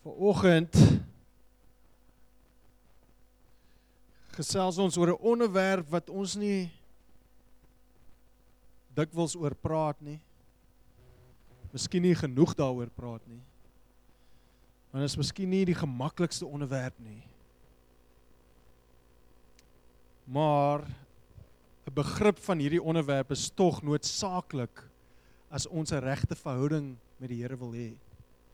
Vanoggend gesels ons oor 'n onderwerp wat ons nie dikwels oor praat nie. Miskien nie genoeg daaroor praat nie. Want dit is miskien nie die gemaklikste onderwerp nie. Maar 'n begrip van hierdie onderwerp is tog noodsaaklik as ons 'n regte verhouding met die Here wil hê.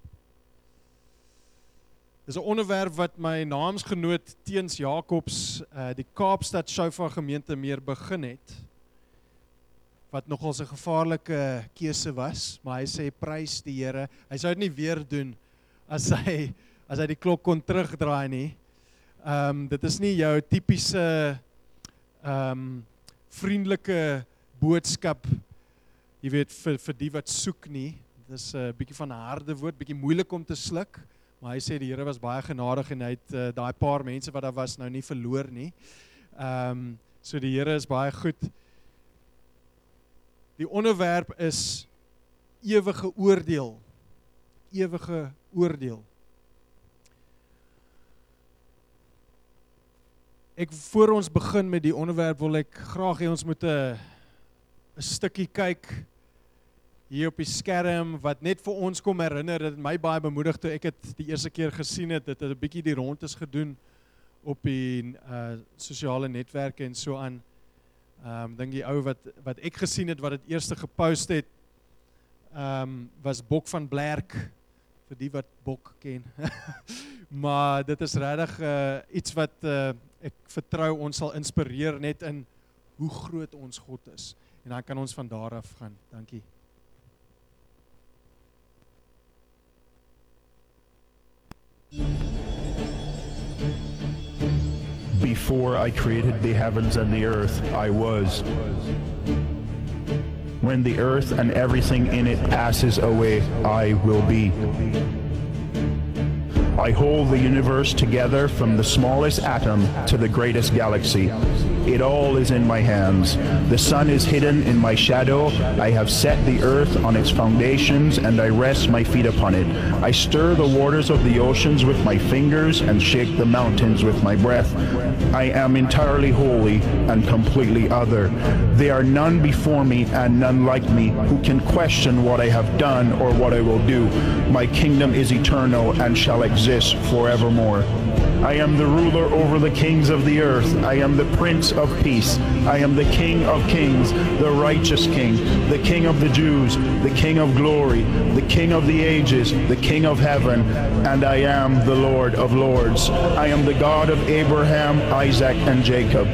Dis 'n onderwerp wat my naamsgenoot Teens Jacobs, die Kaapstad Shofar gemeente meer begin het, wat nogals 'n gevaarlike keuse was, maar hy sê prys die Here. Hy sou dit nie weer doen as hy die klok kon terugdraai nie. Dit is nie jou tipiese vriendelike boodskap, jy weet, vir die wat soek nie. Dit is 'n bietjie van 'n harde woord, bietjie moeilik om te sluk. Maar hy sê die Here was baie genadig en hy het daai paar mense wat daar was nou nie verloor nie. So die Here is baie goed. Die onderwerp is ewige oordeel. Ewige oordeel. Voor ons begin met die onderwerp wil ek graag hê ons moet 'n stukkie kyk hier op die skerm, wat net vir ons kom herinner, dit het my baie bemoedig toe ek het die eerste keer gesien het, dit het 'n bietjie die rondes gedoen op die sosiale netwerke en so aan. Dink die ou wat ek gesien het, wat het eerste gepost het, was Bok van Blerk, vir die wat Bok ken. Maar dit is regtig iets wat ek vertrou ons sal inspireer net in hoe groot ons God is. En dan kan ons van daar af gaan. Dankie. Before I created the heavens and the earth, I was. When the earth and everything in it passes away, I will be. I hold the universe together from the smallest atom to the greatest galaxy. It all is in my hands. The sun is hidden in my shadow. I have set the earth on its foundations, and I rest my feet upon it. I stir the waters of the oceans with my fingers and shake the mountains with my breath. I am entirely holy and completely other. There are none before me and none like me who can question what I have done or what I will do. My kingdom is eternal and shall exist forevermore. I am the ruler over the kings of the earth. I am the Prince of Peace. I am the King of Kings, the righteous King, the King of the Jews, the King of glory, the King of the ages, the King of heaven, and I am the Lord of lords. I am the God of Abraham, Isaac, and Jacob.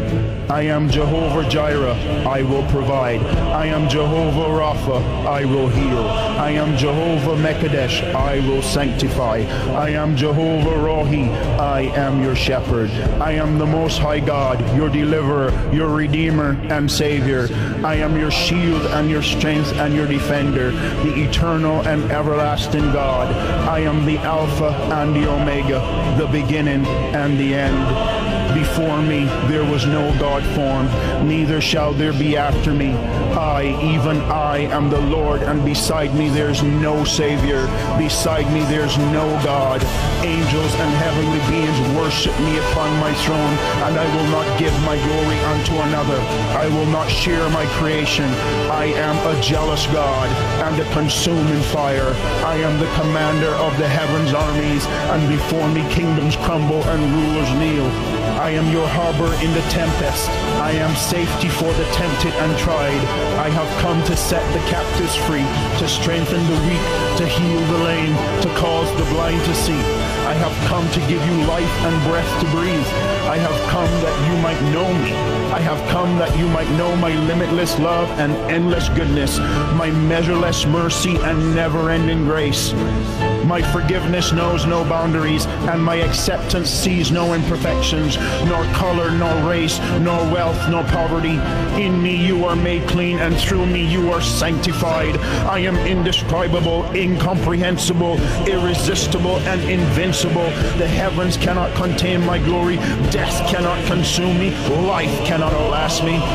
I am Jehovah Jireh, I will provide. I am Jehovah Rapha, I will heal. I am Jehovah Mekadesh, I will sanctify. I am Jehovah Rohi, I am your shepherd. I am the Most High God, your deliverer, your redeemer and savior. I am your shield and your strength and your defender, the eternal and everlasting God. I am the Alpha and the Omega, the beginning and the end. Before me there was no God formed, neither shall there be after me. I, even I, am the Lord, and beside me there's no Savior. Beside me there's no God. Angels and heavenly beings worship me upon my throne, and I will not give my glory unto another. I will not share my creation. I am a jealous God and a consuming fire. I am the commander of the heavens' armies, and before me kingdoms crumble and rulers kneel. I am your harbor in the tempest. I am safety for the tempted and tried. I have come to set the captives free, to strengthen the weak, to heal the lame, to cause the blind to see. I have come to give you life and breath to breathe. I have come that you might know me. I have come that you might know my limitless love and endless goodness, my measureless mercy and never-ending grace. My forgiveness knows no boundaries, and my acceptance sees no imperfections, nor color, nor race, nor wealth, nor poverty. In me you are made clean, and through me you are sanctified. I am indescribable, incomprehensible, irresistible, and invincible. The heavens cannot contain my glory. Death cannot consume me. Life cannot outlast me.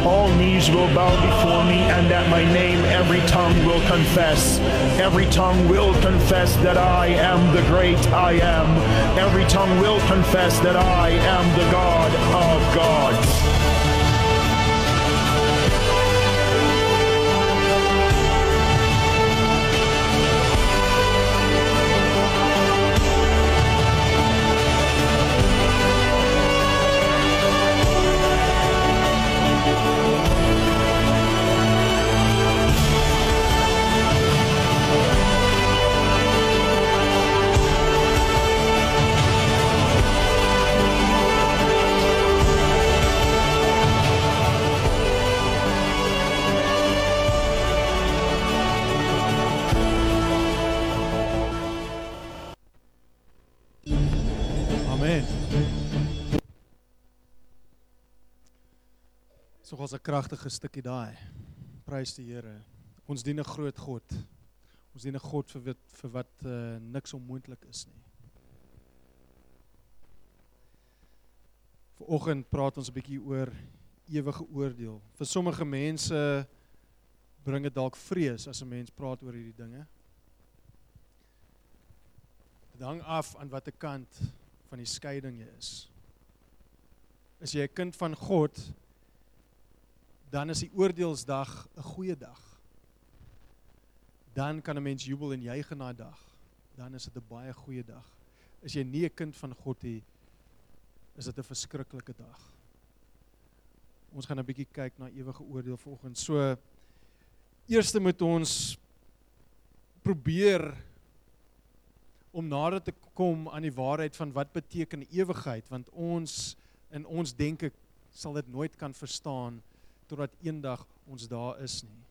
all knees will bow before me, and that my name every tongue will confess. Every tongue will confess that I am the great I am. Every tongue will confess that I am the God of gods. So was 'n kragtige stukkie daai. Prys die Here. Ons dien 'n groot God. Ons dien 'n God vir wat niks onmoontlik is nie. Vanoggend praat ons 'n bietjie oor ewige oordeel. Vir sommige mense bring dit dalk vrees as 'n mens praat oor hierdie dinge. Dit hang af aan watter kant van die skeiding jy is. As jy 'n kind van God, dan is die oordeelsdag 'n goeie dag. Dan kan 'n mens jubel en juig in daai dag. Dan is dit 'n baie goeie dag. As jy nie 'n kind van God het, is dit 'n verskriklike dag. Ons gaan 'n bietjie kyk na ewige oordeel vanoggend. So, eerste moet ons probeer om nader te kom aan die waarheid van wat beteken ewigheid, want ons in ons denke sal dit nooit kan verstaan totdat eendag ons daar is nie.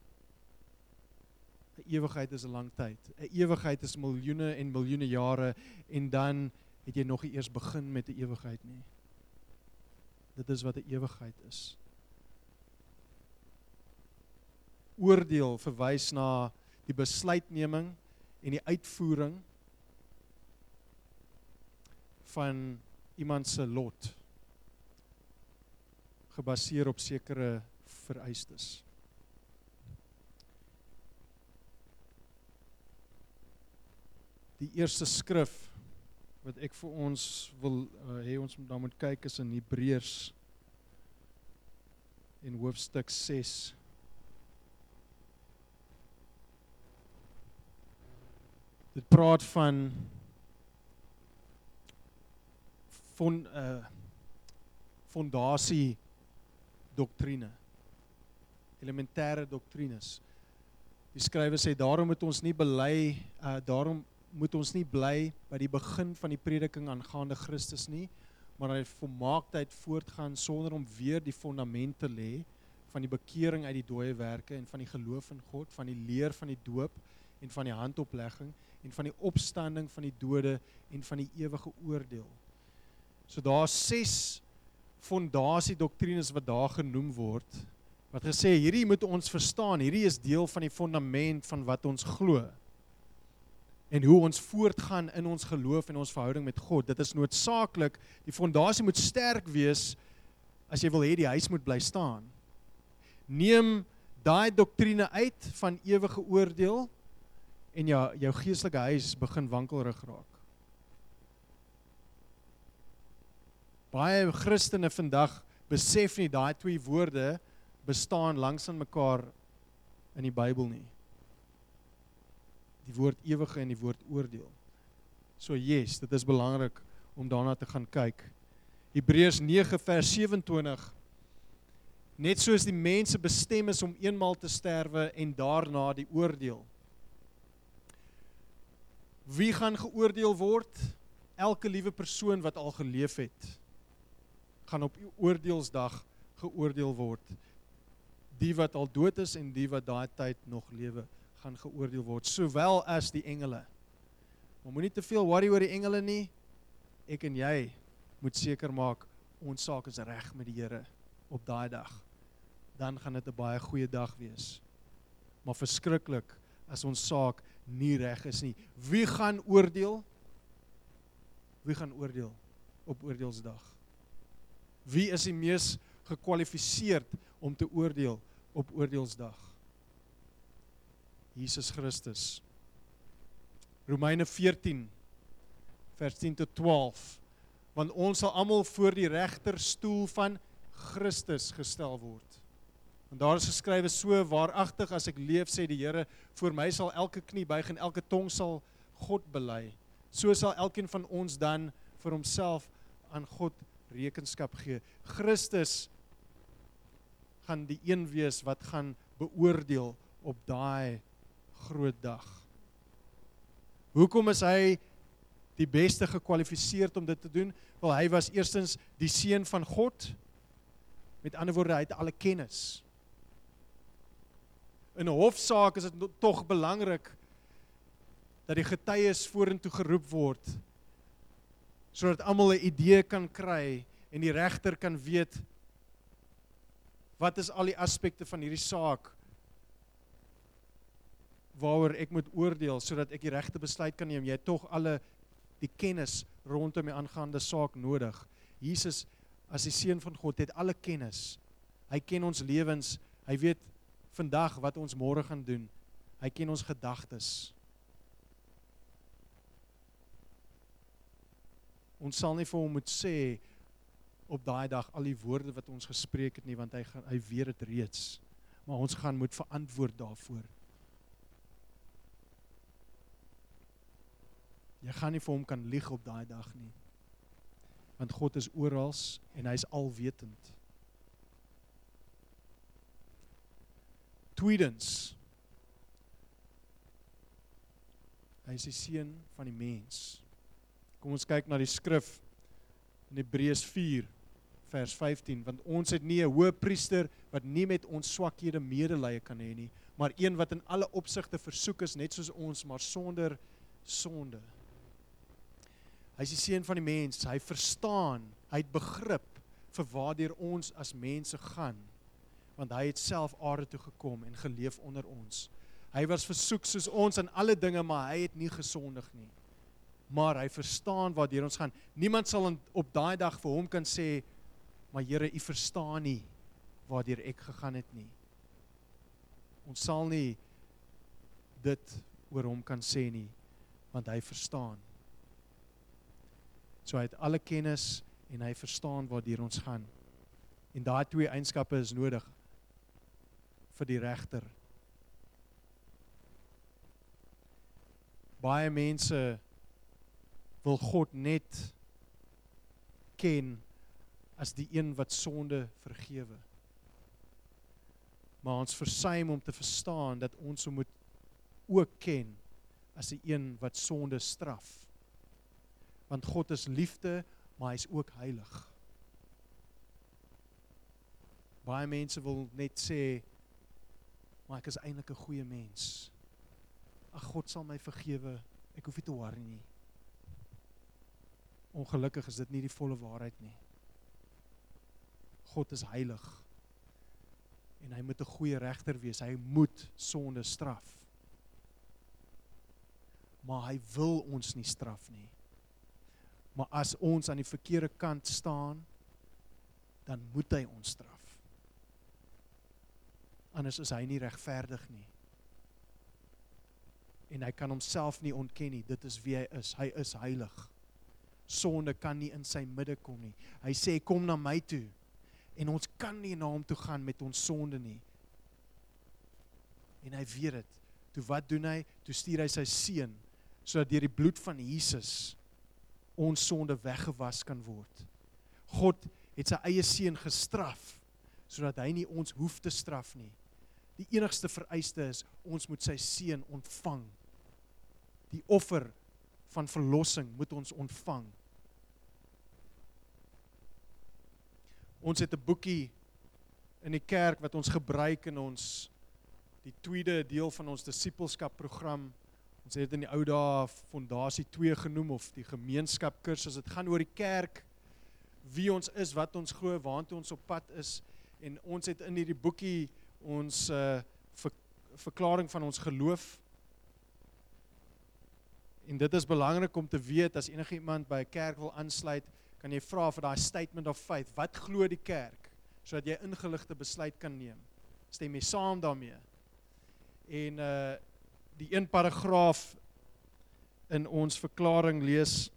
'n Ewigheid is 'n lang tyd. 'n Ewigheid is miljoene en miljoene jare en dan het jy nog nie eers begin met 'n ewigheid nie. Dit is wat 'n ewigheid is. Oordeel verwys na die besluitneming en die uitvoering van iemand se lot, gebaseer op sekere vereistes. Die eerste skrif wat ek vir ons wil hê ons dan moet kyk is in Hebreërs in hoofstuk 6. Dit praat van fondasie doktrine, elementêre doktrines. Die skrywer sê daarom moet ons nie bly by die begin van die prediking aangaande Christus nie, maar hy volmaaktheid voortgaan sonder om weer die fondament te lê van die bekering uit die dooie werke en van die geloof in God, van die leer van die doop en van die handoplegging en van die opstanding van die dode en van die ewige oordeel. So daar is 6 fondasie doktrines wat daar genoem word, wat gesê hierdie moet ons verstaan, hierdie is deel van die fondament van wat ons glo. En hoe ons voortgaan in ons geloof en ons verhouding met God. Dit is noodsaaklik, die fondasie moet sterk wees as jy wil hê die huis moet bly staan. Neem daai doktrine uit van ewige oordeel en jou geestelike huis begin wankelrig raak. Baie Christene vandag besef nie daai 2 woorde bestaan langs aan mekaar in die Bybel nie. Die woord ewige en die woord oordeel. So yes, dit is belangrik om daarna te gaan kyk. Hebreërs 9 vers 27. Net soos die mense bestem is om eenmaal te sterwe en daarna die oordeel. Wie gaan geoordeel word? Elke liewe persoon wat al geleef het, gaan op oordeelsdag geoordeel word. Die wat al dood is en die wat daai tyd nog lewe, gaan geoordeel word, sowel as die engele. Maar moenie te veel worry oor die engele nie. Ek en jy moet seker maak, ons saak is reg met die Here op daai dag. Dan gaan dit 'n baie goeie dag wees. Maar verskriklik as ons saak nie reg is nie. Wie gaan oordeel? Wie gaan oordeel op oordeelsdag? Wie is die mees gekwalifiseerd om te oordeel op oordeelsdag. Jesus Christus. Romeine 14, vers 10 tot 12. Want ons sal almal voor die regterstoel van Christus gestel word. Want daar is geskrywe, so waaragtig as ek leef, sê die Here, voor my sal elke knie buig en elke tong sal God bely. So sal elkeen van ons dan vir homself aan God rekenskap gee. Christus gaan die een wees wat gaan beoordeel op daai groot dag. Hoekom is hy die beste gekwalifiseerd om dit te doen? Wel, hy was eerstens die seun van God. Met ander woorde, hy het alle kennis. In 'n hofsaak is dit tog belangrik dat die getuies vorentoe geroep word, sodat almal 'n idee kan kry en die regter kan weet wat is al die aspekte van hierdie saak waaroor ek moet oordeel, sodat ek die regte besluit kan neem. Jy het tog alle die kennis rondom die aangaande saak nodig. Jesus, as die seun van God, het alle kennis. Hy ken ons lewens, hy weet vandag wat ons môre gaan doen. Hy ken ons gedagtes. Ons sal nie vir hom moet sê op daai dag al die woorde wat ons gespreek het nie, want hy weet dit reeds. Maar ons gaan moet verantwoord daarvoor. Jy gaan nie vir hom kan lieg op daai dag nie. Want God is oral en hy is alwetend. Tweedens, hy is die seun van die mens. Kom ons kyk na die skrif in Hebreërs 4, vers 15, want ons het nie 'n hoëpriester wat nie met ons swakhede medelee kan hê nie, maar een wat in alle opsigte versoek is, net soos ons, maar sonder sonde. Hy is die seun van die mens, hy verstaan, hy het begrip vir waardeur ons as mense gaan, want hy het self aarde toe gekom en geleef onder ons. Hy was versoek soos ons in alle dinge, maar hy het nie gesondig nie. Maar hy verstaan waardeur ons gaan. Niemand sal op daai dag vir hom kan sê, maar Here, u verstaan nie waardeur ek gegaan het nie. Ons sal nie dit oor hom kan sê nie, want hy verstaan. So hy het alle kennis en hy verstaan waardeur ons gaan. En daai twee eienskappe is nodig vir die regter. Baie mense wil God net ken as die een wat sonde vergewe. Maar ons versuim om te verstaan dat ons hom moet ook ken as die een wat sonde straf. Want God is liefde, maar hy is ook heilig. Baie mense wil net sê, maar ek is eintlik 'n goeie mens. Ag, God sal my vergewe, ek hoef nie te worry nie. Ongelukkig is dit nie die volle waarheid nie. God is heilig. En hy moet 'n goeie regter wees, hy moet sonde straf. Maar hy wil ons nie straf nie. Maar as ons aan die verkeerde kant staan, dan moet hy ons straf. Anders is hy nie regverdig nie. En hy kan homself nie ontken nie, dit is wie hy is heilig. Sonde kan nie in sy midde kom nie. Hy sê, kom na my toe. En ons kan nie na hom toe gaan met ons sonde nie. En hy weet dit. Toe wat doen hy? Toe stuur hy sy seun, sodat deur die bloed van Jesus ons sonde weggewas kan word. God het sy eie seun gestraf, sodat hy nie ons hoef te straf nie. Die enigste vereiste is, ons moet sy seun ontvang. Die offer van verlossing moet ons ontvang. Ons het 'n boekie in die kerk wat ons gebruik in ons, die tweede deel van ons disipelskap program. Ons het dit in die ou dae Fondasie 2 genoem, of die gemeenskap kursus. Dit gaan oor die kerk, wie ons is, wat ons glo, waartoe ons op pad is. En ons het in hierdie boekie ons verklaring van ons geloof. En dit is belangrik om te weet, as enige iemand by 'n kerk wil aansluit, kan jy vra vir daai statement of faith. Wat glo die kerk? sodat jy ingeligte besluit kan neem. Stem jy saam daarmee? En die een paragraaf in ons verklaring lees: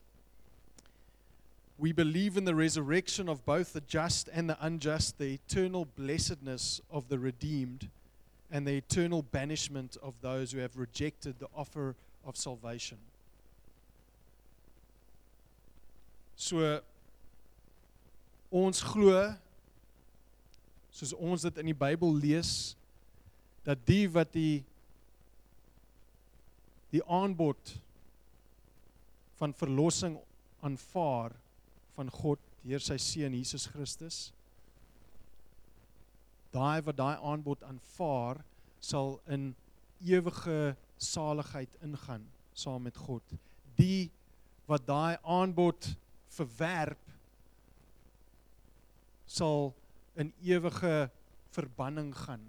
We believe in the resurrection of both the just and the unjust, the eternal blessedness of the redeemed, and the eternal banishment of those who have rejected the offer of salvation. So, ons glo, soos ons dit in die Bybel lees, dat die wat die aanbod van verlossing aanvaar van God deur sy seun Jesus Christus, daai wat daai aanbod aanvaar, sal in ewige saligheid ingaan saam met God. Die wat daai aanbod verwerp, sal in ewige verbanning gaan.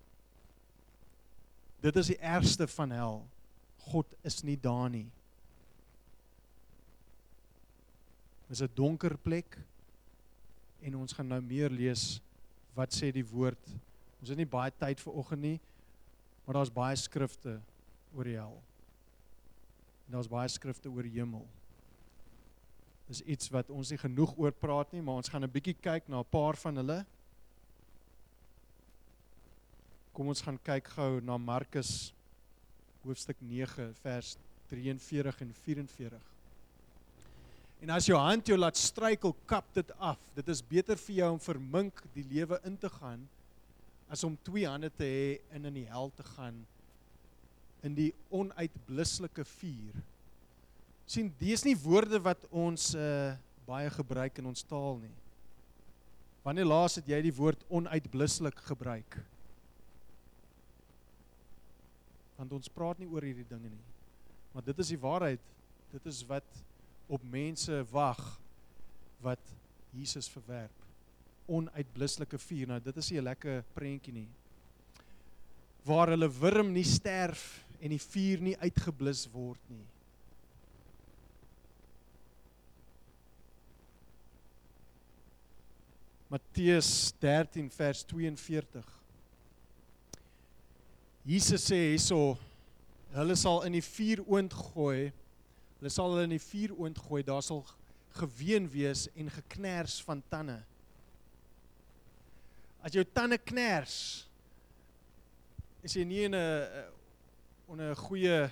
Dit is die ergste van hel. God is nie daar nie. Dit is 'n donker plek en ons gaan nou meer lees wat sê die woord. Ons het nie baie tyd vir oggend nie, maar daar's baie skrifte oor die hel. En daar's baie skrifte oor die hemel. Dis iets wat ons nie genoeg oor praat nie, maar ons gaan 'n bietjie kyk na 'n paar van hulle. Kom ons gaan kyk gou na Markus hoofstuk 9 vers 43 en 44. En as jou hand jou laat struikel, kap dit af. Dit is beter vir jou om vermink die lewe in te gaan, as om 2 hande te hê en in die hel te gaan, in die onuitblusselike vuur. Sien, dis nie woorde wat ons baie gebruik in ons taal nie. Wanneer laas het jy die woord onuitblusselik gebruik? Want ons praat nie oor hierdie dinge nie. Maar dit is die waarheid. Dit is wat op mense wag, wat Jesus verwerp. Onuitblusselike vuur. Nou, dit is nie 'n lekker prentjie nie. Waar hulle wurm nie sterf en die vuur nie uitgeblus word nie. Matteus 13 vers 42. Jesus sê hierso, hulle sal in die vuuroond gooi, daar sal geween wees en gekners van tande. As jou tande kners, is jy nie in 'n goeie,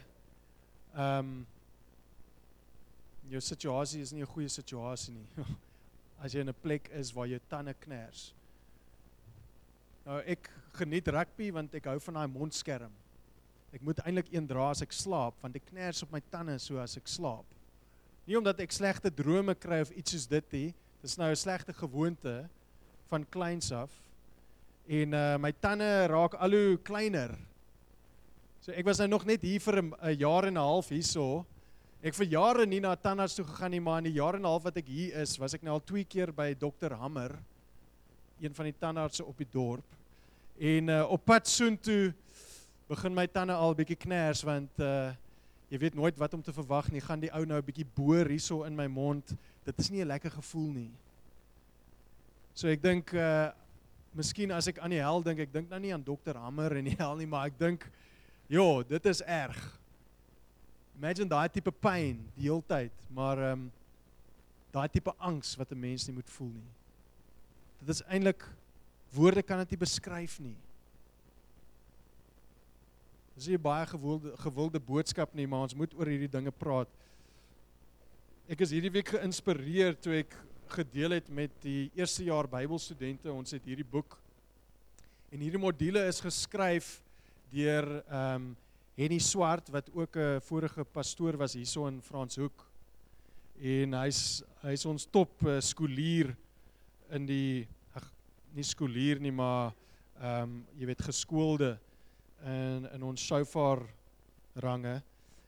jou situasie is nie 'n goeie situasie nie. As jy in 'n plek is waar jou tande kners. Nou, ek geniet rugby want ek hou van daai mondskerm. Ek moet eintlik een dra as ek slaap, want ek kners op my tande so as ek slaap. Nie omdat ek slegte drome kry of iets soos dit nie, dis nou 'n slegte gewoonte van kleins af. En my tande raak al hoe kleiner. So ek was nou nog net hier vir 'n jaar en 'n half hierso. Ek vir jare nie na 'n tandarts toe gegaan nie, maar in die jaar en 'n half wat ek hier is, was ek nou al 2 keer by Dr. Hammer, een van die tandartse op die dorp. En op pad soontoe begin my tande al bietjie kners, want jy weet nooit wat om te verwag nie. Gaan die ou nou 'n bietjie boor hierso in my mond. Dit is nie 'n lekker gevoel nie. So ek dink miskien as ek aan die hel dink, ek dink nou nie aan Dr. Hammer en die hel nie, maar ek dink, jo, dit is erg. Imagine daai tipe pyn die hele tyd, maar daai tipe angs wat 'n mens nie moet voel nie. Dit is eintlik, woorde kan dit nie beskryf nie. Dis nie 'n baie gewilde boodskap nie, maar ons moet oor hierdie dinge praat. Ek is hierdie week geïnspireer toe ek gedeel het met die eerste jaar Bybelstudente. Ons het hierdie boek en hierdie module is geskryf deur Henny Swart, wat ook 'n vorige pastoor was hierso in Franshoek. En hy's ons top skoolier in die, nie skoolier nie, maar jy weet, geskoolde in ons shofar range.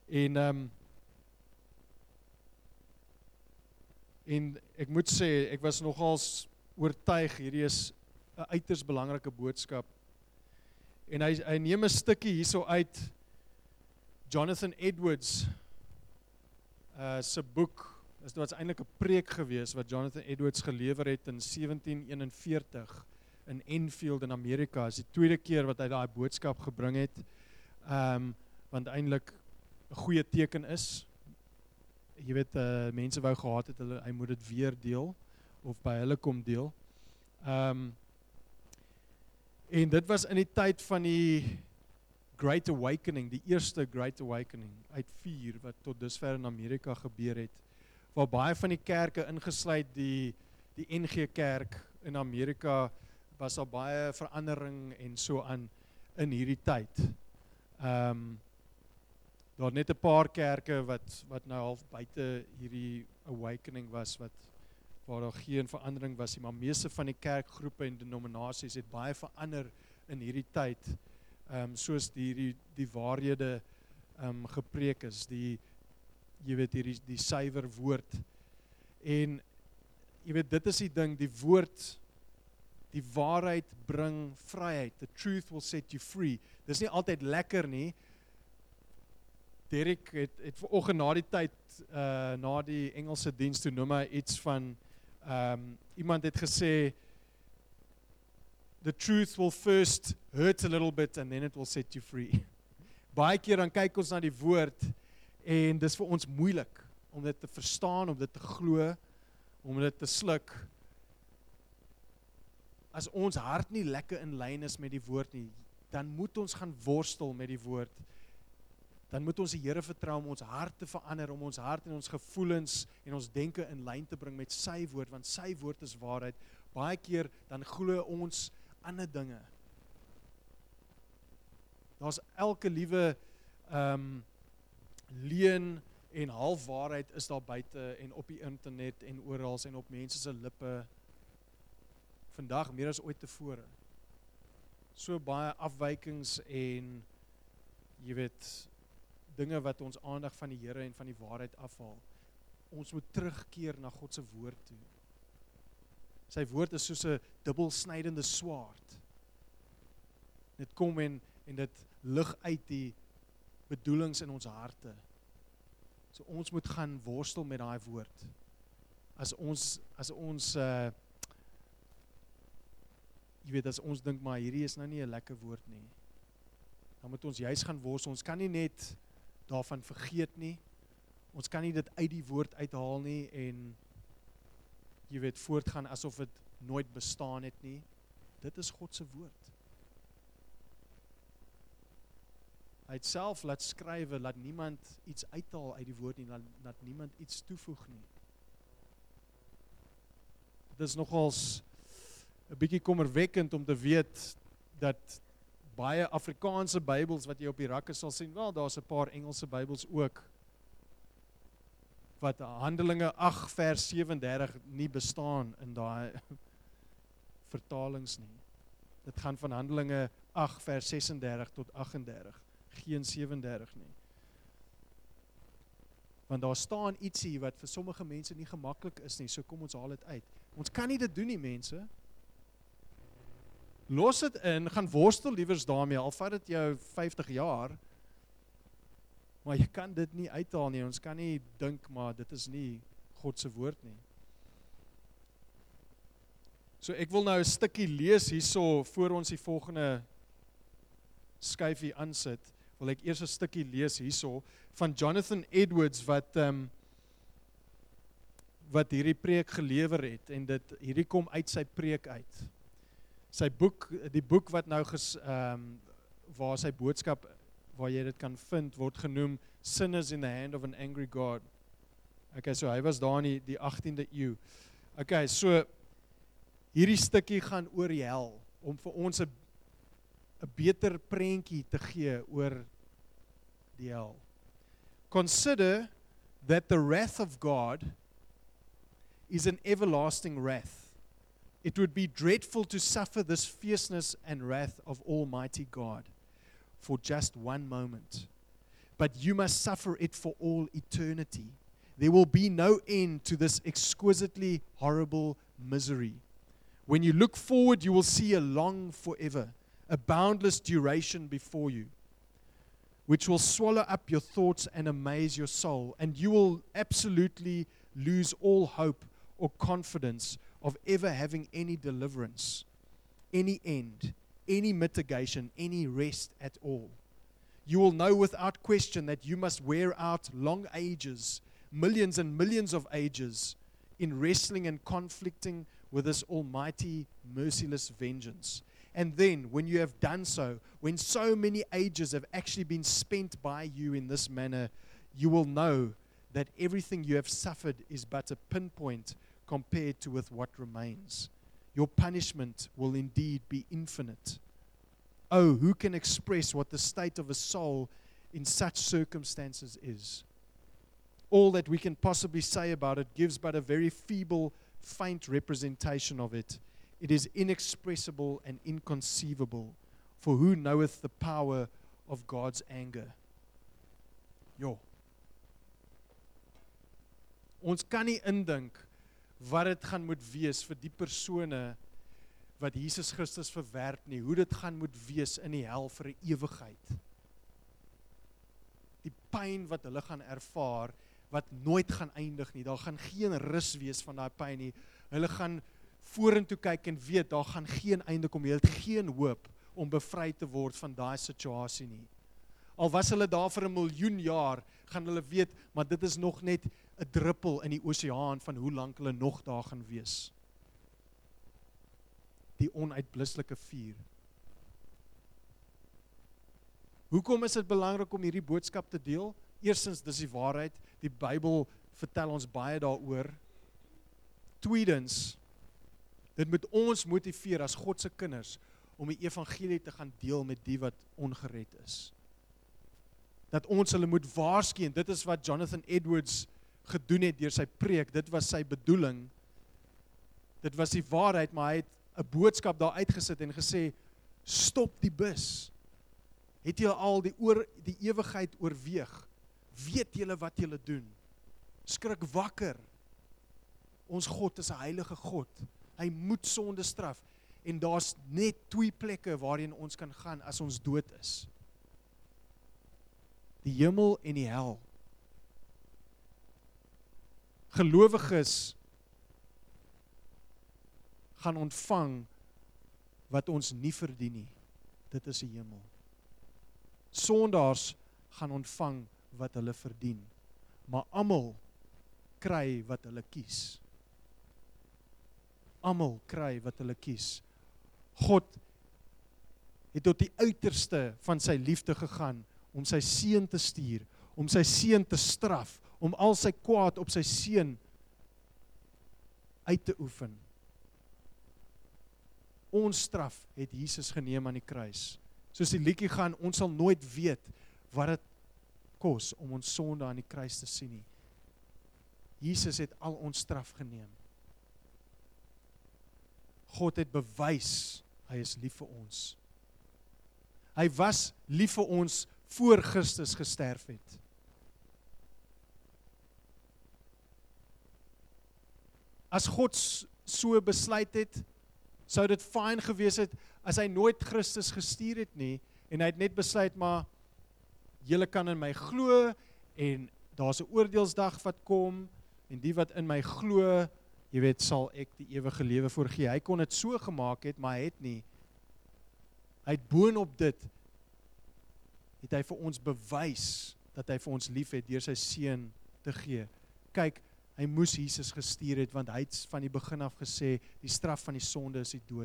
En ek moet sê, ek was nogals oortuig, hierdie is 'n uiters belangrike boodskap. En hy neem 'n stukkie hierso uit Jonathan Edwards se boek. Dit was eintlik 'n preek gewees wat Jonathan Edwards gelewer het in 1741 in Enfield in Amerika. Is die tweede keer wat hy daai boodskap gebring het. Want eintlik 'n goeie teken is. Jy weet, mense wou gehad het hy moet dit weer deel of by hulle kom deel. En dit was in die tyd van die Great Awakening, die eerste Great Awakening uit 4 wat tot dusver in Amerika gebeur het, waar baie van die kerke ingesluit die NG Kerk in Amerika was al baie verandering en so aan in hierdie tyd. Daar net 'n paar kerke wat nou half buite hierdie awakening was waar daar geen verandering was nie, maar meeste van die kerkgroepe en denominasies het baie verander in hierdie tyd. Soos die waarhede gepreek is, jy weet die suiwer woord. En jy weet dit is die ding, die woord, die waarheid bring vryheid. The truth will set you free. Dis nie altyd lekker nie. Derek het vanoggend na die tyd, na die Engelse diens toe noem hy iets van, iemand het gesê, the truth will first hurt a little bit and then it will set you free. Baie keer dan kyk ons na die woord en dis vir ons moeilik om dit te verstaan, om dit te glo, om dit te sluk. As ons hart nie lekker in lyn is met die woord nie, dan moet ons gaan worstel met die woord. Dan moet ons die Here vertrou om ons hart te verander, om ons hart en ons gevoelens en ons denke in lyn te bring met sy woord, want sy woord is waarheid. Baie keer dan glo ons ander dinge. Daar's elke liewe leuen en halfwaarheid is daar buite en op die internet en oral en op mense se lippe. Vandag meer as ooit tevore. So baie afwykings en jy weet dinge wat ons aandag van die Here en van die waarheid afhaal. Ons moet terugkeer na God se woord toe. Sy woord is soos 'n dubbelsnydende swaard. Dit kom en dit lig uit die bedoelings in ons harte. So ons moet gaan worstel met daai woord. As ons jy weet, as ons dink maar hierdie is nou nie 'n lekker woord nie, dan moet ons juis gaan worstel. Ons kan nie net daarvan vergeet nie. Ons kan nie dit uit die woord uithaal nie en jy weet voortgaan asof dit nooit bestaan het nie. Dit is God se woord. Hy het self laat skrywe, laat niemand iets uithaal uit die woord nie, laat niemand iets toevoeg nie. Dit is nogals 'n bietjie kommerwekkend om te weet dat baie Afrikaanse Bybels wat jy op die rakke sal sien, wel daar's 'n paar Engelse Bybels ook, wat Handelinge 8 vers 37 nie bestaan in daai vertalings nie. Dit gaan van Handelinge 8 vers 36 tot 38, geen 37 nie. Want daar staan ietsie wat vir sommige mense nie gemaklik is nie, so kom ons haal dit uit. Ons kan nie dit doen nie, mense. Los dit in, gaan worstel liewers daarmee, al vat dit jou 50 jaar, maar jy kan dit nie uithaal nie, ons kan nie dink, maar dit is nie God se woord nie. So ek wil nou 'n stukkie lees hierso, voor ons die volgende skyfie aansit, wil ek eers 'n stukkie lees hierso, van Jonathan Edwards, wat hierdie preek gelewer het, en hierdie kom uit sy preek uit. Sy boek, die boek wat nou waar sy boodskap, waar jy dit kan vind, word genoem Sinners in the Hand of an Angry God. Okay, so hy was daar in die 18de eeu. Okay, so hierdie stukkie gaan oor die hel, om vir ons 'n beter prentjie te gee oor die hel. Consider that the wrath of God is an everlasting wrath. It would be dreadful to suffer this fierceness and wrath of Almighty God for just one moment. But you must suffer it for all eternity. There will be no end to this exquisitely horrible misery. When you look forward, you will see a long forever, a boundless duration before you, which will swallow up your thoughts and amaze your soul, and you will absolutely lose all hope or confidence of ever having any deliverance. any end, any mitigation, any rest at all. You will know without question that you must wear out long ages, millions and millions of ages, in wrestling and conflicting with this almighty, merciless vengeance. And then, when you have done so, when so many ages have actually been spent by you in this manner, you will know that everything you have suffered is but a pinpoint compared to with what remains. Your punishment will indeed be infinite. Oh, who can express what the state of a soul in such circumstances is? All that we can possibly say about it gives but a very feeble, faint representation of it. It is inexpressible and inconceivable, for who knoweth the power of God's anger? Jo. Ons kan nie indink wat dit gaan moet wees vir die persone wat Jesus Christus verwerp nie, hoe dit gaan moet wees in die hel vir 'n ewigheid. Die pyn wat hulle gaan ervaar, wat nooit gaan eindig nie, daar gaan geen rus wees van daai pyn nie, hulle gaan vorentoe kyk en weet, daar gaan geen einde kom, jy het geen hoop om bevry te word van daai situasie nie. Al was hulle daar vir 1 miljoen jaar, gaan hulle weet, maar dit is nog net 'n druppel in die oseaan van hoe lank hulle nog daar gaan wees. Die onuitblusselike vuur. Hoekom is dit belangrik om hierdie boodskap te deel? Eerstens, dis die waarheid, die Bybel vertel ons baie daaroor. Tweedens, dit moet ons motiveer as God se kinders om die evangelie te gaan deel met die wat ongered is. Dat ons hulle moet waarsku, en dit is wat Jonathan Edwards gedoen het deur sy preek, dit was sy bedoeling, dit was die waarheid, maar hy het 'n boodskap daar uitgesit en gesê, stop die bus. Het julle al die ewigheid oorweeg? Weet julle wat julle doen? Skrik wakker. Ons God is 'n heilige God. Hy moet sonde straf. En daar's net 2 plekke waarheen ons kan gaan as ons dood is. Die hemel en die hel. Gelowiges gaan ontvang wat ons nie verdien nie. Dit is die hemel. Sondaars gaan ontvang wat hulle verdien. Maar almal kry wat hulle kies. Almal kry wat hulle kies. God het tot die uiterste van sy liefde gegaan om sy seun te stuur, om sy seun te straf, om al sy kwaad op sy seun uit te oefen. Ons straf het Jesus geneem aan die kruis. Soos die liedjie gaan, ons sal nooit weet wat dit kos om ons sonde aan die kruis te sien nie. Jesus het al ons straf geneem. God het bewys, hy is lief vir ons. Hy was lief vir ons voor Christus gesterf het. As God so besluit het, sou dit fyn gewees het, as hy nooit Christus gestuur het nie, en hy het net besluit, maar, julle kan in my glo, en daar's 'n oordeelsdag wat kom, en die wat in my glo, jy weet, sal ek die ewige lewe voorgee. Hy kon dit so gemaak het, maar hy het nie. Hy het boonop dit, het hy vir ons bewys, dat hy vir ons lief het, deur sy seun te gee. Kyk, hy moes Jesus gestuur het, want hy het van die begin af gesê, die straf van die sonde is die dood.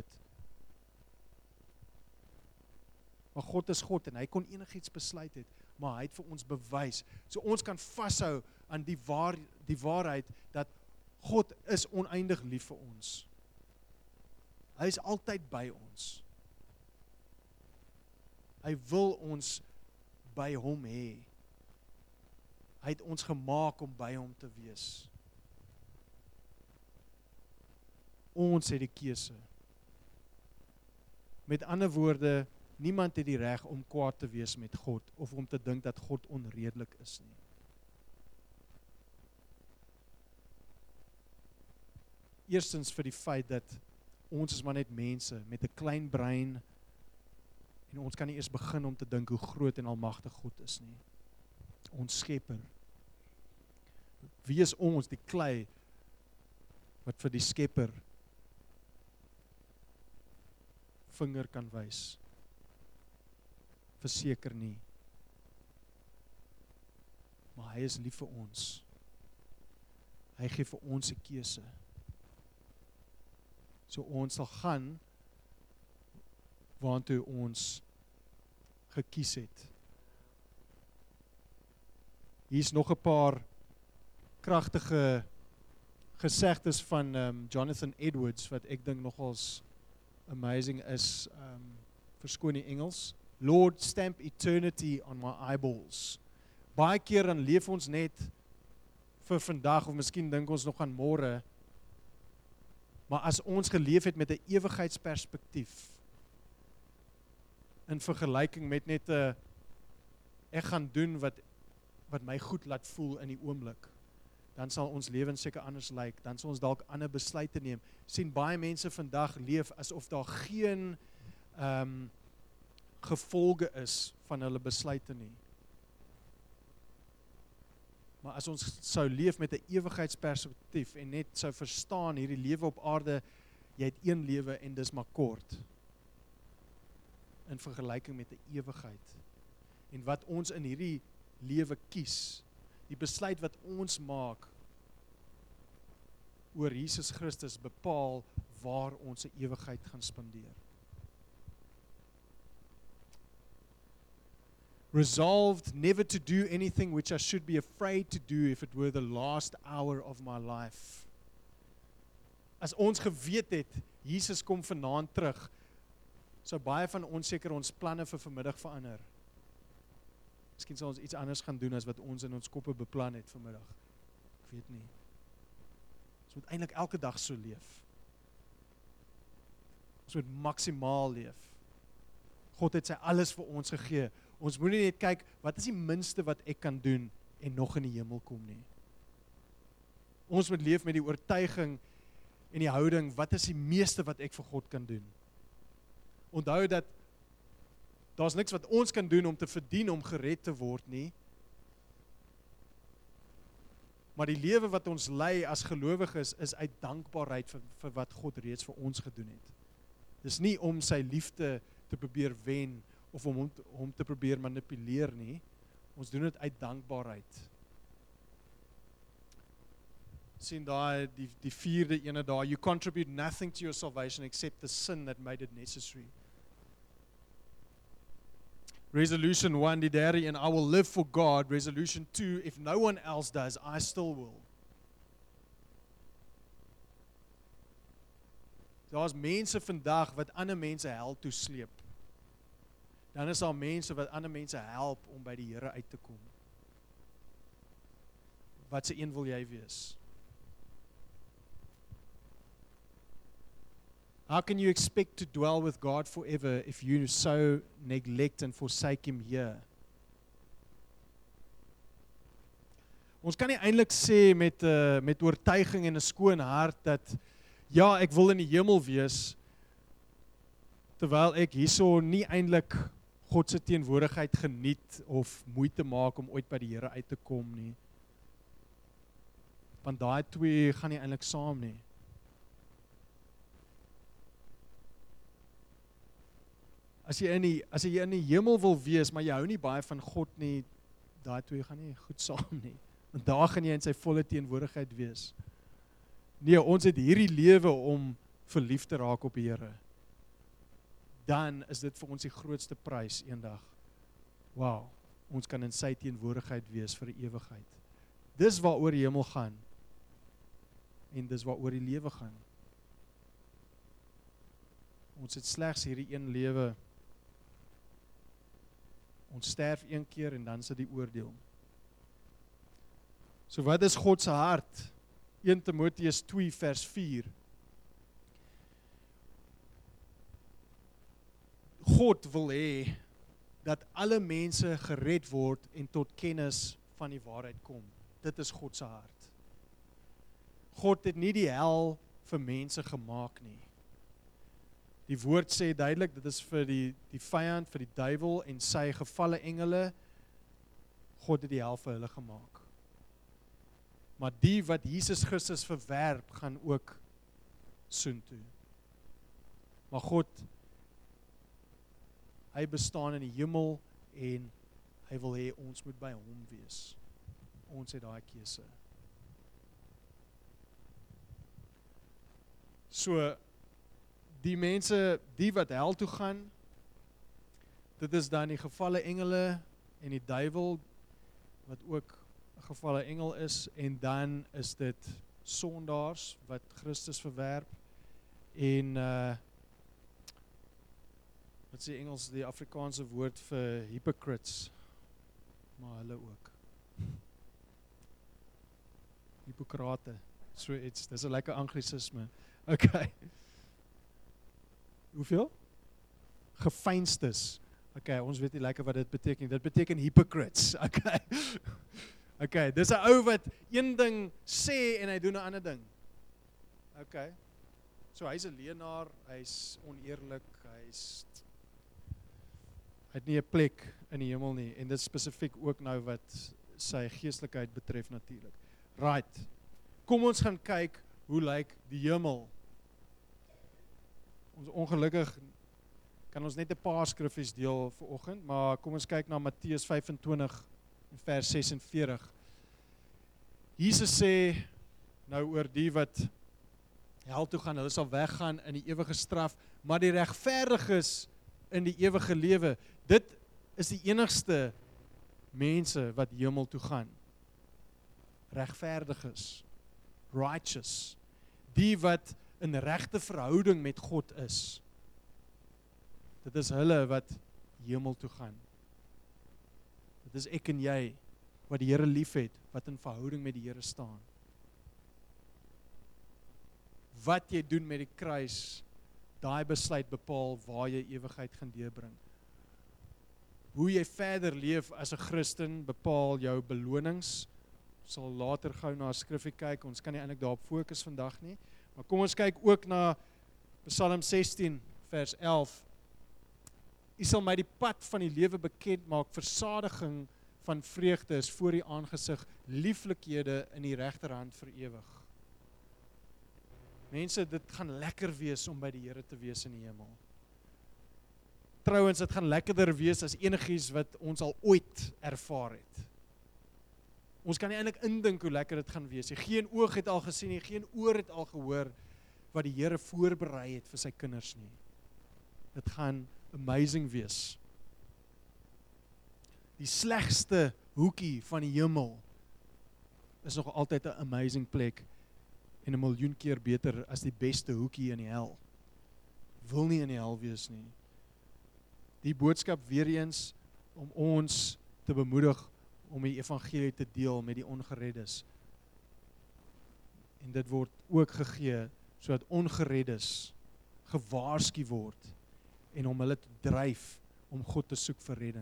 Maar God is God, en hy kon enigiets besluit het, maar hy het vir ons bewys. So ons kan vashou aan die waarheid, dat God is oneindig lief vir ons. Hy is altyd by ons. Hy wil ons by hom hê. Hy het ons gemaak om by hom te wees. Ons het die keuse. Met ander woorde, niemand het die reg om kwaad te wees met God, of om te dink dat God onredelik is nie. Eerstens vir die feit dat ons is maar net mense met 'n klein brein, en ons kan nie eers begin om te dink hoe groot en almagtig God is nie. Ons Skepper. Wie is ons, die klei, wat vir die Skepper vinger kan wys. Verseker nie. Maar hy is lief vir ons. Hy gee vir ons 'n keuse. So ons sal gaan waartoe ons gekies het. Hier is nog 'n paar kragtige gesegdes van Jonathan Edwards wat ek dink nogals amazing is. Verskoon die Engels. Lord, stamp eternity on my eyeballs. Baie keer dan leef ons net vir vandag, of miskien dink ons nog aan môre, maar as ons geleef het met 'n ewigheidsperspektief, in vergelyking met net ek gaan doen wat my goed laat voel in die oomblik, dan sal ons lewens seker anders lyk, dan sal ons dalk ander besluite neem. Sien, baie mense vandag leef asof daar geen gevolge is van hulle besluite nie. Maar as ons sou leef met 'n ewigheidsperspektief en net sou verstaan hierdie lewe op aarde, jy het een lewe en dis maar kort in vergelyking met 'n ewigheid. En wat ons in hierdie lewe kies, die besluit wat ons maak oor Jesus Christus bepaal waar ons 'n ewigheid gaan spandeer. Resolved never to do anything which I should be afraid to do if it were the last hour of my life. As ons geweet het, Jesus kom vanaand terug, sou baie van ons seker ons planne vir vanmiddag verander. Miskien sal ons iets anders gaan doen as wat ons in ons koppe beplan het vanmiddag. Ek weet nie. Ons moet eintlik elke dag so leef. Ons moet maksimaal leef. God het sy alles vir ons gegee. Ons moet nie net kyk, wat is die minste wat ek kan doen en nog in die hemel kom nie. Ons moet leef met die oortuiging en die houding, wat is die meeste wat ek vir God kan doen. Onthou dat daar's niks wat ons kan doen om te verdien om gered te word nie. Maar die lewe wat ons lei as gelowiges is uit dankbaarheid vir wat God reeds vir ons gedoen het. Dis nie om sy liefde te probeer wen of om hom te probeer manipuleer nie. Ons doen dit uit dankbaarheid. Sien daar die vierde ene daar, you contribute nothing to your salvation except the sin that made it necessary. Resolution 1, die derde een, I will live for God. Resolution 2, if no one else does, I still will. Daar's mense vandag wat ander mense hel toe sleep. Dan is daar mense wat ander mense help om by die Here uit te kom. Wat se een wil jy wees? How can you expect to dwell with God forever if you so neglect and forsake Him here? Ons kan nie eintlik sê met oortuiging en 'n skoon hart dat ja, ek wil in die hemel wees, terwyl ek hierso nie eintlik God se teenwoordigheid geniet of moeite maak om ooit by die Here uit te kom nie. Want daai twee gaan nie eintlik saam nie. As jy in die hemel wil wees, maar jy hou nie baie van God nie, daai twee gaan nie goed saam nie. Want daar gaan jy in sy volle teenwoordigheid wees. Nee, ons het hierdie lewe om verlief te raak op die Here. Dan is dit vir ons die grootste prys eendag. Wow, ons kan in sy teenwoordigheid wees vir die ewigheid. Dis waaroor die hemel gaan. En dis waaroor die lewe gaan. Ons het slegs hierdie een lewe. Ons sterf een keer en dan is dit die oordeel. So wat is God se hart? 1 Timoteus 2 vers 4. God wil hê dat alle mense gered word en tot kennis van die waarheid kom. Dit is God se hart. God het nie die hel vir mense gemaak nie. Die woord sê duidelik, dit is vir die vyand, vir die duiwel en sy gevalle engele. God het die hel vir hulle gemaak. Maar die wat Jesus Christus verwerp, gaan ook soontoe. Maar God Hy bestaan in die hemel en hy wil hê ons moet by hom wees. Ons het daai keuse. So, die mense, die wat hel toe gaan, dit is dan die gevalle engele en die duiwel, wat ook 'n gevalle engel is, en dan is dit sondaars, wat Christus verwerp, en wat sê Engels, die Afrikaanse woord vir hypocrites, maar hulle ook. Hippokrate, so iets, dis 'n lekker anglisisme. Okay. Hoeveel? Geveinstes. Okay, ons weet nie lekker wat dit beteken. Dit beteken hypocrites. Okay. Okay, dis 'n ou wat een ding sê en hy doen 'n ander ding. Okay. So hy's 'n leienaar, hy's oneerlik, hy het nie 'n plek in die hemel nie, en dit spesifiek ook nou wat sy geestelikheid betref natuurlik. Right. Kom ons gaan kyk hoe lyk die hemel. Ons ongelukkig kan ons net 'n paar skriffies deel vir oggend, maar kom ons kyk na Matteus 25 en vers 46. Jesus sê nou oor die wat hel toe gaan, hulle sal weggaan in die ewige straf, maar die regverdiges in die ewige lewe. Dit is die enigste mense wat hemel toe gaan. Regverdiges, righteous, die wat in regte verhouding met God is. Dit is hulle wat hemel toe gaan. Dit is ek en jy, wat die Here liefhet, wat in verhouding met die Here staan. Wat jy doen met die kruis, daai besluit bepaal waar jy ewigheid gaan deurbring. Hoe jy verder leef as 'n Christen bepaal jou belonings. Ons sal later gou na 'n skrifgie kyk, ons kan nie eintlik daarop fokus vandag nie. Maar kom ons kyk ook na Psalm 16 vers 11. U sal my die pad van die lewe bekend maak, versadiging van vreugde is voor die aangesig, lieflikhede in die regterhand vir ewig. Mense, dit gaan lekker wees om by die Here te wees in die hemel. Trouwens, dit gaan lekkerder wees as enigiets wat ons al ooit ervaar het. Ons kan nie eintlik indink hoe lekker dit gaan wees. Geen oog het al gesien nie, geen oor het al gehoor wat die Here voorberei het vir sy kinders nie. Dit gaan amazing wees. Die slegste hoekie van die hemel is nog altyd 'n amazing plek en 'n miljoen keer beter as die beste hoekie in die hel. Wil nie in die hel wees nie. Die boodskap weer eens om ons te bemoedig om die evangelie te deel met die ongereddes. En dit word ook gegee sodat ongereddes gewaarsku word en om hulle te dryf om God te soek vir redding.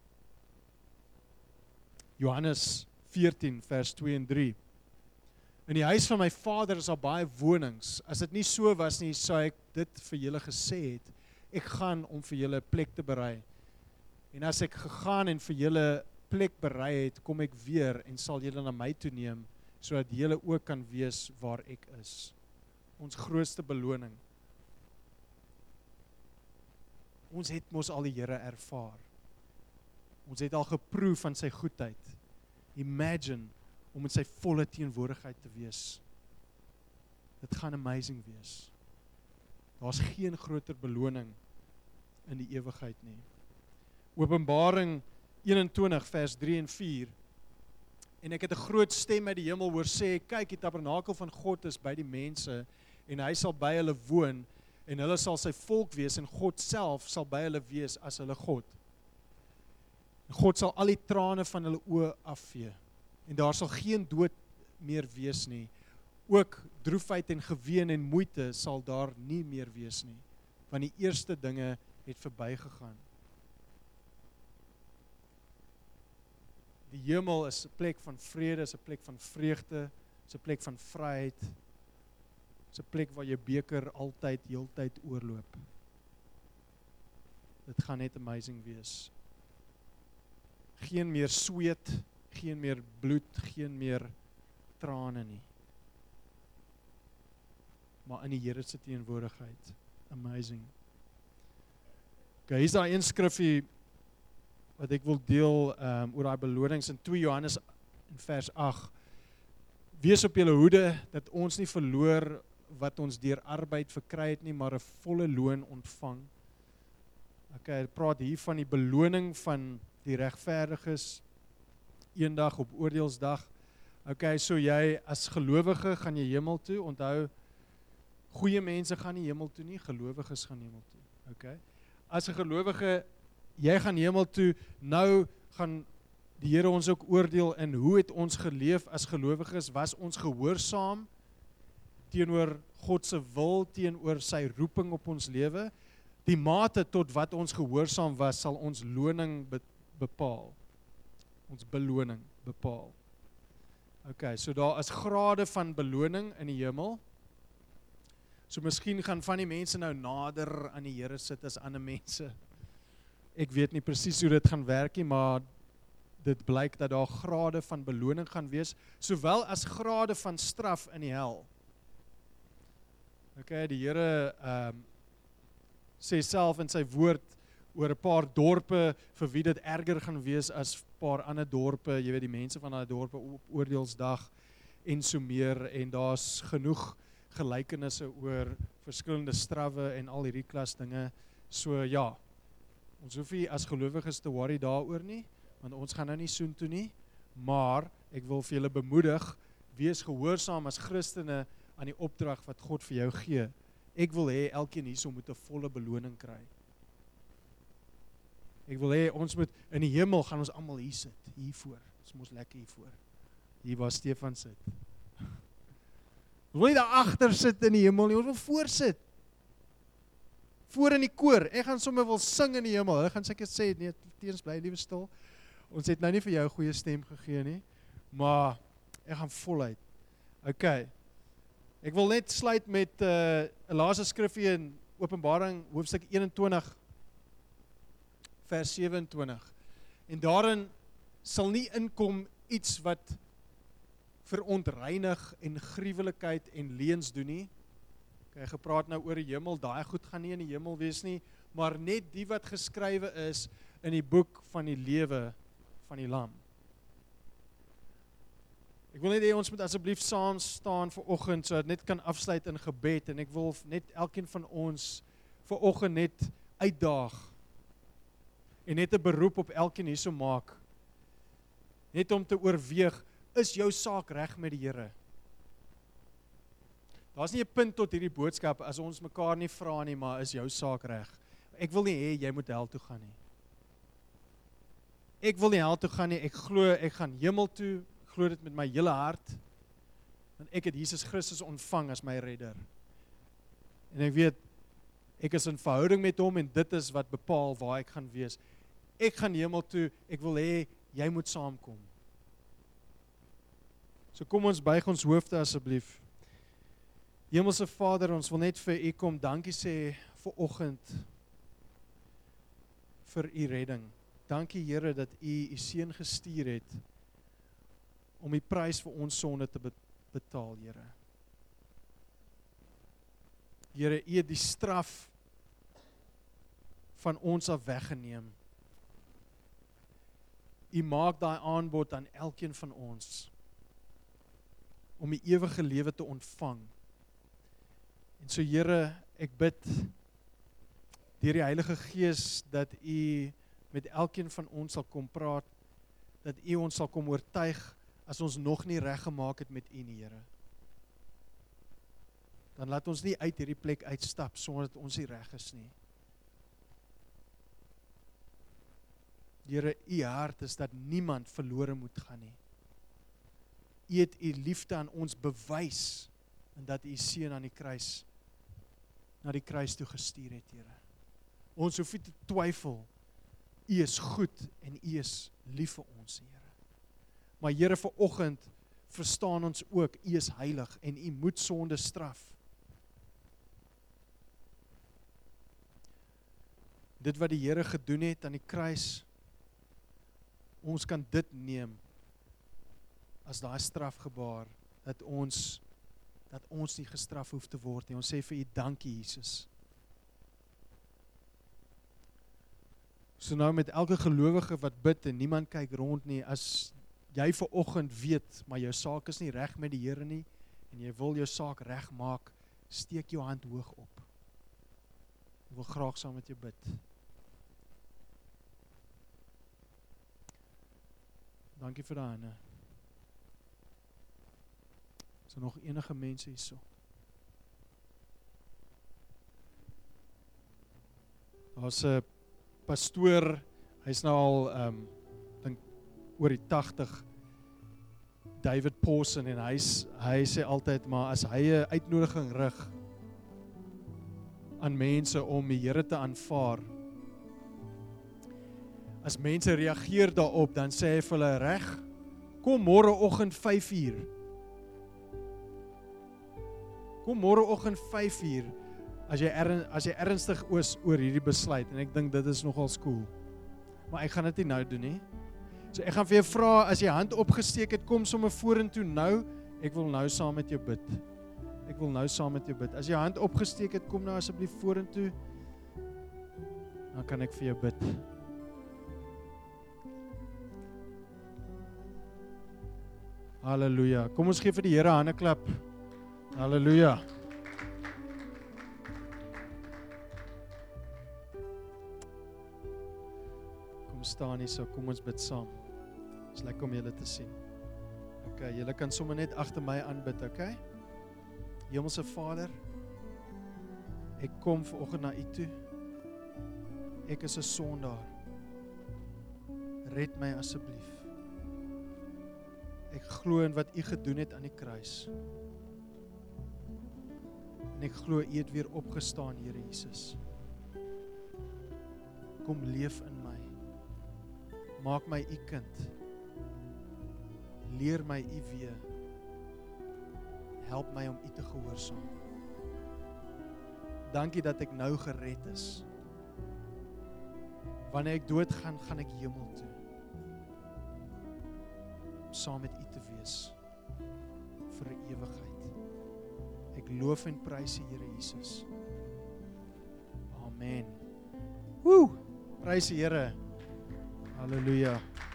Johannes 14 vers 2 en 3. In die huis van my Vader is daar baie wonings. As dit nie so was nie, sou ek dit vir julle gesê het. Ek gaan om vir julle 'n plek te berei. En as ek gegaan en vir julle plek berei het, kom ek weer en sal julle na my toe neem, sodat julle ook kan wees waar ek is. Ons grootste beloning. Ons het mos al die Here ervaar. Ons het al geproe van sy goedheid. Imagine om in sy volle teenwoordigheid te wees. Dit gaan amazing wees. Daar's geen groter beloning in die ewigheid nie. Openbaring 21 vers 3 en 4. En ek het 'n groot stem uit die hemel hoor sê, kyk, die tabernakel van God is by die mense en hy sal by hulle woon en hulle sal sy volk wees en God self sal by hulle wees as hulle God. En God sal al die trane van hulle oë afvee en daar sal geen dood meer wees nie. Ook droefheid en geween en moeite sal daar nie meer wees nie, want die eerste dinge het verbygegaan. Die hemel is 'n plek van vrede, is 'n plek van vreugde, is 'n plek van vryheid, is 'n plek waar jou beker altyd, heeltyd oorloop. Dit gaan net amazing wees. Geen meer sweet, geen meer bloed, geen meer trane nie. Maar in die Here se teenwoordigheid. Amazing. Okay, hier is daar een skrifgie wat ek wil deel oor daai belonings in 2 Johannes in vers 8. Wees op julle hoede dat ons nie verloor wat ons deur arbeid verkry het nie, maar 'n volle loon ontvang. Okay, hy praat hier van die beloning van die regverdiges eendag op oordeelsdag. Okay, so jy as gelowige gaan jy hemel toe. Onthou, goeie mense gaan nie hemel toe nie, gelowiges gaan hemel toe. Okay? As 'n gelowige, jy gaan hemel toe, nou gaan die Here ons ook oordeel in hoe het ons geleef as gelowiges, was ons gehoorsaam teenoor God se wil, teenoor sy roeping op ons lewe. Die mate tot wat ons gehoorsaam was, sal ons loning bepaal. Ons beloning bepaal. Okay, so daar is grade van beloning in die hemel. So miskien gaan van die mense nou nader aan die Here sit as ander mense. Ek weet nie presies hoe dit gaan werk nie, maar dit blyk dat daar grade van beloning gaan wees, sowel as grade van straf in die hel. Okay, die Here sê self in sy woord oor 'n paar dorpe vir wie dit erger gaan wees as 'n paar ander dorpe, jy weet die mense van daai dorpe op oordeelsdag en so meer, en daar's genoeg gelykenisse oor verskillende strawwe en al hierdie klas dinge. So ja, ons hoef nie as gelowiges te worry daaroor nie, want ons gaan nou nie soontoe nie, maar ek wil vir julle bemoedig, wees gehoorsaam as Christene aan die opdrag wat God vir jou gee. Ek wil hê elkeen hierso moet 'n volle beloning kry. Ek wil hê ons moet in die hemel gaan ons almal hier sit, hier voor. Ons moet lekker hier voor. Hier waar Stefan sit. Ons wil nie daar agter sit in die hemel nie, ons wil voor sit. Voor in die koor. Ek gaan sommer wil sing in die hemel. Hulle gaan seker sê nee, teens bly liewe stil. Ons het nou nie vir jou 'n goeie stem gegee nie, maar ek gaan voluit. Okay. Ek wil net sluit met 'n laaste skrifgie in Openbaring hoofstuk 21 vers 27. En daarin sal nie inkom iets wat verontreinig en gruwelikheid en leuns doen nie. Okay, gepraat nou oor die hemel, daai goed gaan nie in die hemel wees nie, maar net die wat geskrywe is in die boek van die lewe van die Lam. Ek wil net hê ons moet asseblief saam staan vir oggend, sodat net kan afsluit in gebed, en ek wil net elkeen van ons vir oggend net uitdaag, en net 'n beroep op elkeen hierso maak, net om te oorweeg, is jou saak reg met die Here? Daar's nie 'n punt tot hierdie boodskap as ons mekaar nie vra nie, maar is jou saak reg? Ek wil nie hê jy moet hel toe gaan nie. Ek wil nie hel toe gaan nie, ek glo ek gaan hemel toe, ek glo dit met my hele hart, want ek het Jesus Christus ontvang as my redder. En ek weet, ek is in verhouding met hom en dit is wat bepaal waar ek gaan wees. Ek gaan hemel toe, ek wil hê jy moet saamkom. So kom ons buig ons hoofde asseblief. Hemelse Vader, ons wil net vir U kom dankie sê vir oggend vir U redding. Dankie Here dat U seun gestuur het om die prys vir ons sonde te betaal, Here. Here, U het die straf van ons af weggeneem. U maak daai aanbod aan elkeen van ons om die ewige lewe te ontvang. En so Here, ek bid deur die Heilige Gees dat U met elkeen van ons sal kom praat, dat U ons sal kom oortuig as ons nog nie reg gemaak het met U nie, Here. Dan laat ons nie uit hierdie plek uitstap sonder dat ons nie reg is nie. Here, U hart is dat niemand verlore moet gaan nie. U het U liefde aan ons bewys en dat U seun aan die kruis na die kruis toe gestuur het, Here. Ons hoef nie te twyfel. U is goed en U is lief vir ons, Here. Maar Here, vir oggend verstaan ons ook, U is heilig en U moet sonde straf. Dit wat die Here gedoen het aan die kruis, ons kan dit neem as daai strafgebaar, dat ons nie gestraf hoef te word nie. Ons sê vir U dankie, Jesus. So nou met elke gelowige wat bid en niemand kyk rond nie, as jy vanoggend weet, maar jou saak is nie reg met die Here nie, en jy wil jou saak reg maak, steek jou hand hoog op. Ek wil graag saam met jou bid. Dankie vir daai hande. Is daar nog enige mense hierso? Daar's 'n pastoor, hy's nou al dink oor die 80, David Pawson, en hy sê altyd, maar as hy 'n uitnodiging rig aan mense om die Here te aanvaar, as mense reageer daarop, dan sê hy vir hulle, reg, kom môreoggend 5:00. Kom môreoggend 5:00, as jy ernstig is oor hierdie besluit, en ek dink dit is nogal cool. Maar ek gaan dit nie nou doen nie. So ek gaan vir jou vra, as jy hand opgesteek het, kom sommer vorentoe nou. Ek wil nou saam met jou bid. Ek wil nou saam met jou bid. As jy hand opgesteek het, kom nou asseblief vorentoe. Dan kan ek vir jou bid. Halleluja. Kom ons gee vir die Here 'n handeklap. Halleluja. Kom staan hier so, kom ons bid saam. Dit is lekker om julle te sien. Okay, julle kan sommer net agter my aanbid, okay? Hemelse Vader, ek kom vanoggend na U toe. Ek is 'n sondaar. Red my asseblief. Ek glo in wat U gedoen het aan die kruis. En ek glo U het weer opgestaan, Here Jesus. Kom leef in my. Maak my U kind. Leer my U weer. Help my om U te gehoorsaam. Dankie dat ek nou gered is. Wanneer ek doodgaan, gaan ek hemel toe. Om saam met U te wees vir 'n ewigheid. Ek loof en prys U, Here Jesus. Amen. Woe! Prys die Here. Halleluja.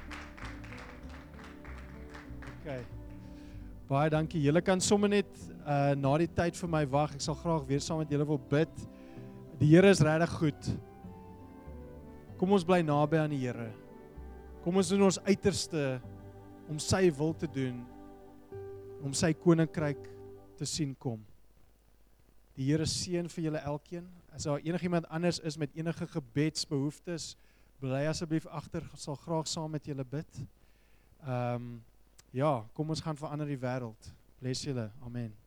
Okay. Baie dankie. Julle kan sommer net na die tyd vir my wag. Ek sal graag weer saam met julle wil bid. Die Here is regtig goed. Kom ons bly naby aan die Here. Kom ons doen ons uiterste om sy wil te doen, om sy koninkryk te sien kom. Die Here seën vir julle elkeen. As daar enigiemand anders is met enige gebedsbehoeftes, bly asseblief agter, sal graag saam met julle bid. Ja, kom ons gaan verander die wêreld. Bless julle. Amen.